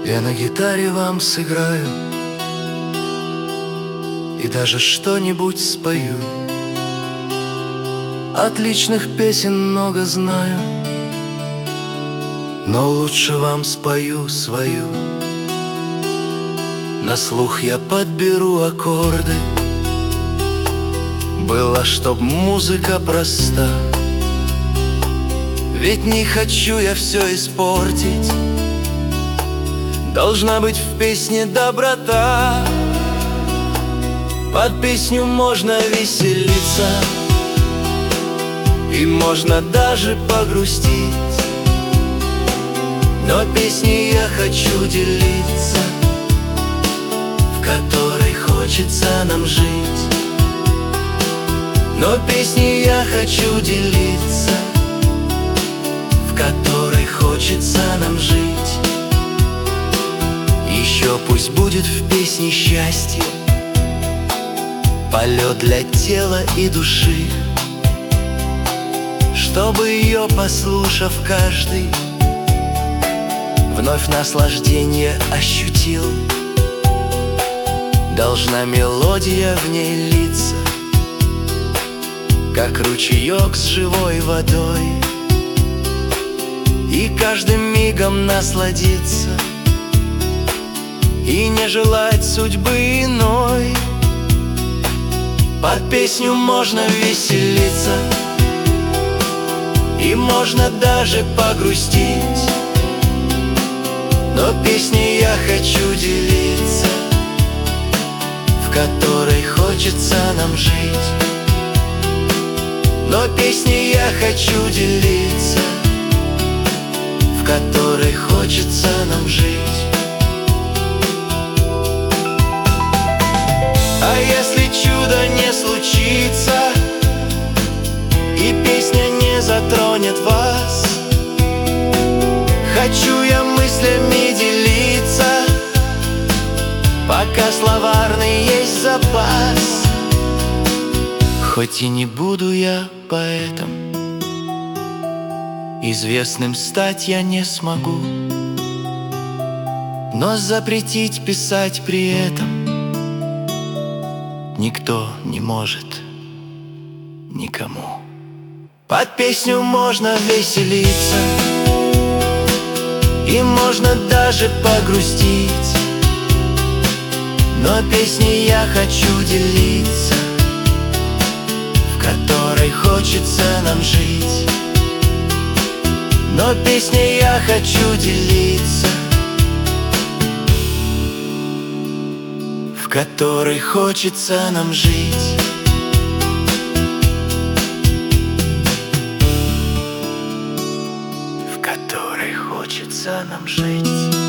Я на гитаре вам сыграю и даже что-нибудь спою. Отличных песен много знаю, но лучше вам спою свою. На слух я подберу аккорды, была чтоб музыка проста. Ведь не хочу я все испортить, должна быть в песне доброта. Под песню можно веселиться, и можно даже погрустить, но песней я хочу делиться, в которой хочется нам жить. Но песней я хочу делиться, в которой хочется нам жить. Еще пусть будет в песне счастье, полет для тела и души, чтобы ее, послушав каждый, вновь наслаждение ощутил. Должна мелодия в ней литься, как ручеек с живой водой, и каждым мигом насладиться, и не желать судьбы иной. Под песню можно веселиться, и можно даже погрустить, но песней я хочу делиться, в которой хочется нам жить. Но песней я хочу делиться, в которой хочется нам жить. А если чудо не случится, и песня не затронет вас, хочу я мыслями делиться, пока словарный есть запас. Хоть и не буду я поэтом, известным стать я не смогу, но запретить писать при этом никто не может никому. Под песню можно веселиться, и можно даже погрустить, но песней я хочу делиться, в которой хочется нам жить. Но песней я хочу делиться, в которой хочется нам жить. В которой хочется нам жить.